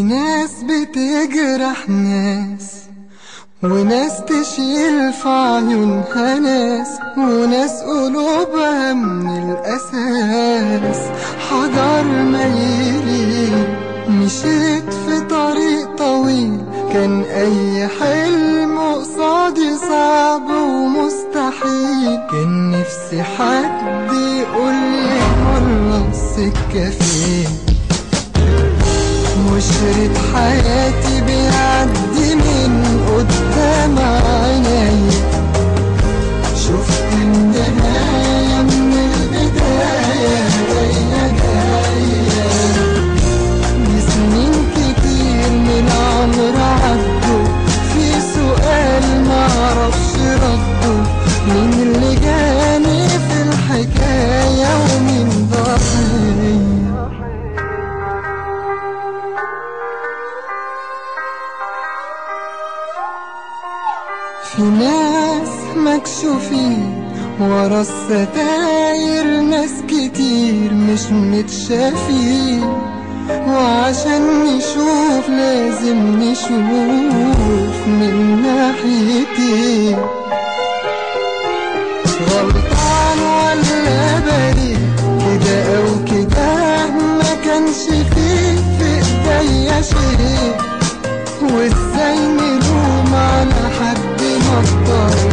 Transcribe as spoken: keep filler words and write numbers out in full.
ناس بتجرح ناس، وناس تشيل في عيونها ناس، وناس قلوبها من الأساس حجر ميلين. مشيت في طريق طويل كان أي حلم قصادي صعب ومستحيل. كان نفسي حد يقولي مرة السكة فين، وشريط حياتي بيعدي من قدام عيني. شفت النهاية من البداية جاية جاية. بسنين كتير من العمر عدوا في سؤال معرفش رده، مين اللي جاني في الحكاية ومين ضحية. في ناس مكشوفين ورا الستاير، ناس كتير مش متشافين، وعشان نشوف لازم نشوف من ناحيتين. غلطان ولا بريء كده او كده، ما كانش فيه في ايديا شيء، وازاي نلوم على حد ما اقدر